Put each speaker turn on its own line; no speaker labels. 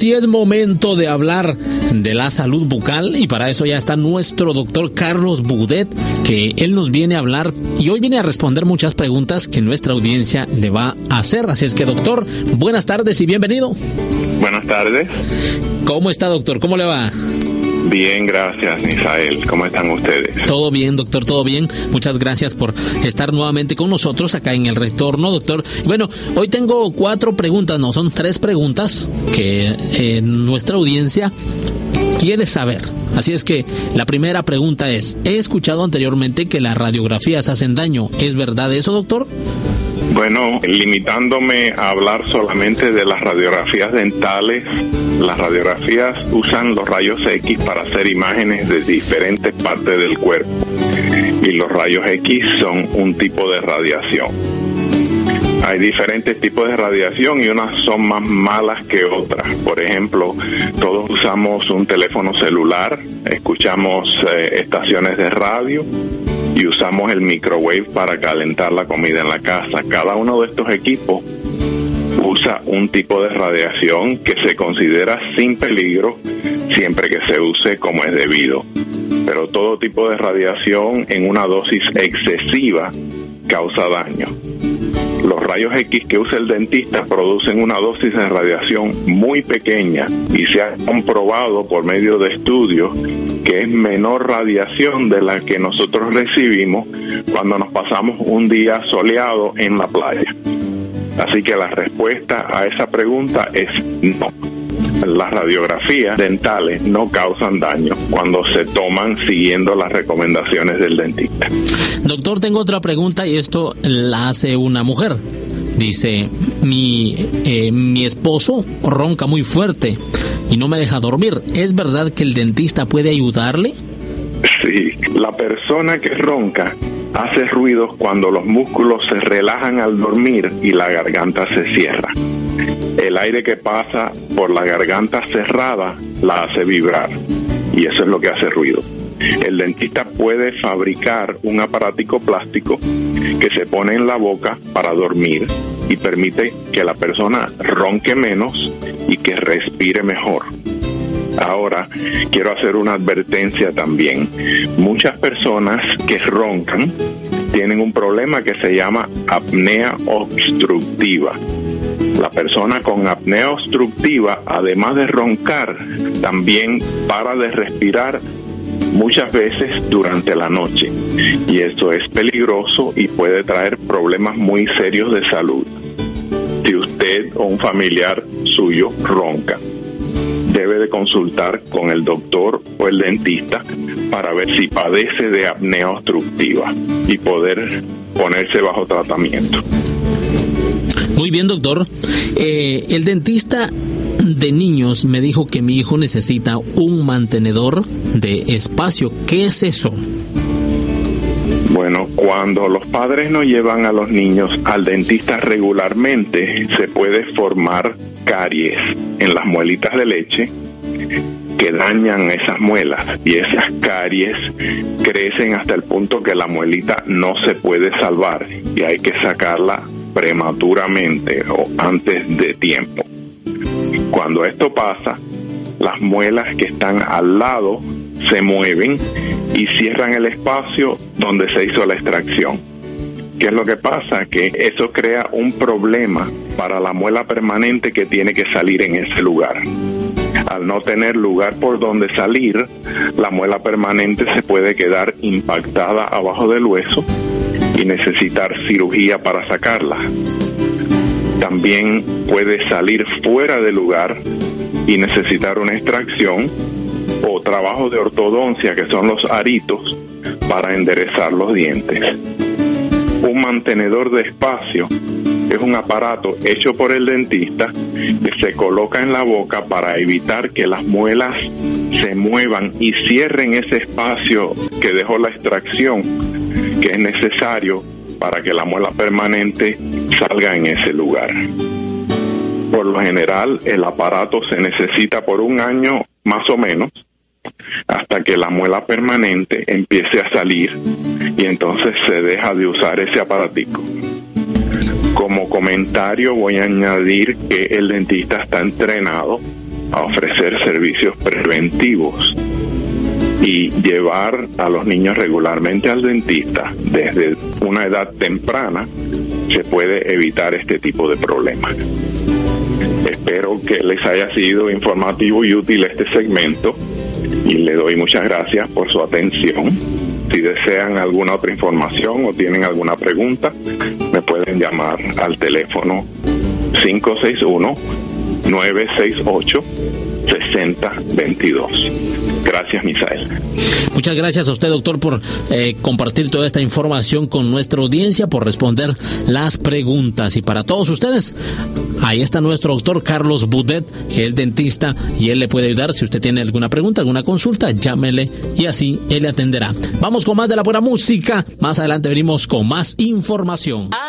sí es momento de hablar de la salud bucal y para eso ya está nuestro doctor Carlos Boudet, que él nos viene a hablar y hoy viene a responder muchas preguntas que nuestra audiencia le va a hacer. Así es que, doctor, buenas tardes y bienvenido.
Buenas tardes.
¿Cómo está, doctor? ¿Cómo le va?
Bien, gracias, Misael. ¿Cómo están ustedes?
Todo bien, doctor, todo bien. Muchas gracias por estar nuevamente con nosotros acá en El Retorno, doctor. Bueno, hoy tengo 4 preguntas, no, son 3 preguntas que nuestra audiencia quiere saber. Así es que la primera pregunta es, he escuchado anteriormente que las radiografías hacen daño. ¿Es verdad eso, doctor?
Bueno, limitándome a hablar solamente de las radiografías dentales, las radiografías usan los rayos X para hacer imágenes de diferentes partes del cuerpo y los rayos X son un tipo de radiación. Hay diferentes tipos de radiación y unas son más malas que otras. Por ejemplo, todos usamos un teléfono celular, escuchamos estaciones de radio y usamos el microwave para calentar la comida en la casa. Cada uno de estos equipos usa un tipo de radiación que se considera sin peligro siempre que se use como es debido. Pero todo tipo de radiación en una dosis excesiva causa daño. Los rayos X que usa el dentista producen una dosis de radiación muy pequeña y se ha comprobado por medio de estudios que es menor radiación de la que nosotros recibimos cuando nos pasamos un día soleado en la playa. Así que la respuesta a esa pregunta es no. Las radiografías dentales no causan daño cuando se toman siguiendo las recomendaciones del dentista.
Doctor, tengo otra pregunta y esto la hace una mujer. Dice, mi esposo ronca muy fuerte y no me deja dormir. ¿Es verdad que el dentista puede ayudarle?
Sí, la persona que ronca hace ruidos cuando los músculos se relajan al dormir y la garganta se cierra. El aire que pasa por la garganta cerrada la hace vibrar y eso es lo que hace ruido. El dentista puede fabricar un aparatico plástico que se pone en la boca para dormir y permite que la persona ronque menos y que respire mejor. Ahora, quiero hacer una advertencia también. Muchas personas que roncan tienen un problema que se llama apnea obstructiva. La persona con apnea obstructiva, además de roncar, también para de respirar muchas veces durante la noche. Y esto es peligroso y puede traer problemas muy serios de salud. Si usted o un familiar suyo ronca, debe de consultar con el doctor o el dentista para ver si padece de apnea obstructiva y poder ponerse bajo tratamiento.
Muy bien, doctor. El dentista de niños me dijo que mi hijo necesita un mantenedor de espacio. ¿Qué es eso?
Bueno, cuando los padres no llevan a los niños al dentista regularmente, se puede formar caries en las muelitas de leche que dañan esas muelas y esas caries crecen hasta el punto que la muelita no se puede salvar y hay que sacarla prematuramente o antes de tiempo. Cuando esto pasa, las muelas que están al lado se mueven y cierran el espacio donde se hizo la extracción. ¿Qué es lo que pasa? Que eso crea un problema para la muela permanente que tiene que salir en ese lugar. Al no tener lugar por donde salir, la muela permanente se puede quedar impactada abajo del hueso y necesitar cirugía para sacarla. También puede salir fuera de lugar y necesitar una extracción o trabajo de ortodoncia, que son los aritos, para enderezar los dientes. Un mantenedor de espacio es un aparato hecho por el dentista que se coloca en la boca para evitar que las muelas se muevan y cierren ese espacio que dejó la extracción, que es necesario para que la muela permanente salga en ese lugar. Por lo general, el aparato se necesita por 1 año más o menos, hasta que la muela permanente empiece a salir y entonces se deja de usar ese aparatico. Como comentario voy a añadir que el dentista está entrenado a ofrecer servicios preventivos y llevar a los niños regularmente al dentista desde una edad temprana, se puede evitar este tipo de problemas. Espero que les haya sido informativo y útil este segmento y le doy muchas gracias por su atención. Si desean alguna otra información o tienen alguna pregunta, me pueden llamar al teléfono 561-968-6022. Gracias, Misael.
Muchas gracias a usted, doctor, por compartir toda esta información con nuestra audiencia, por responder las preguntas. Y para todos ustedes, ahí está nuestro doctor Carlos Boudet, que es dentista, y él le puede ayudar. Si usted tiene alguna pregunta, alguna consulta, llámele y así él le atenderá. Vamos con más de la buena música. Más adelante venimos con más información.